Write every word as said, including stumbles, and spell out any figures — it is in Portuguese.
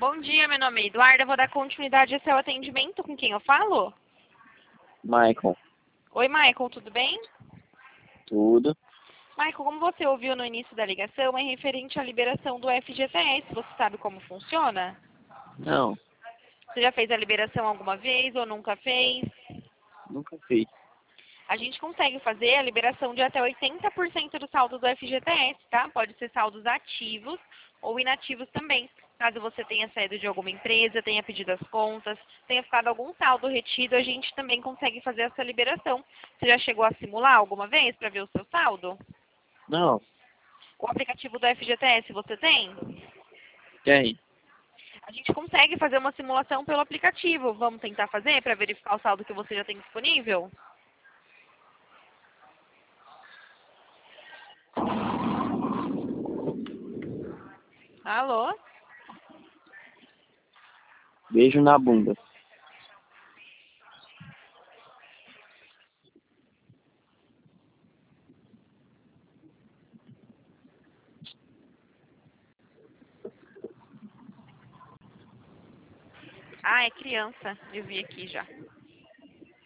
Bom dia, meu nome é Eduarda. Vou dar continuidade ao seu atendimento. Com quem eu falo? Michael, Oi, Michael, tudo bem? tudo. Michael, como você ouviu no início da ligação, é referente à liberação do F G T S. Você sabe como funciona? Não, Você já fez a liberação alguma vez ou nunca fez? nunca fiz. A gente consegue fazer a liberação de até oitenta por cento do saldo do F G T S, tá? Pode ser saldos ativos ou inativos também. Caso você tenha saído de alguma empresa, tenha pedido as contas, tenha ficado algum saldo retido, a gente também consegue fazer essa liberação. Você já chegou a simular alguma vez para ver o seu saldo? Não, O aplicativo do F G T S você tem? tem. A gente consegue fazer uma simulação pelo aplicativo. Vamos tentar fazer para verificar o saldo que você já tem disponível? Alô? Beijo na bunda. Ah, é criança. Eu vi aqui já.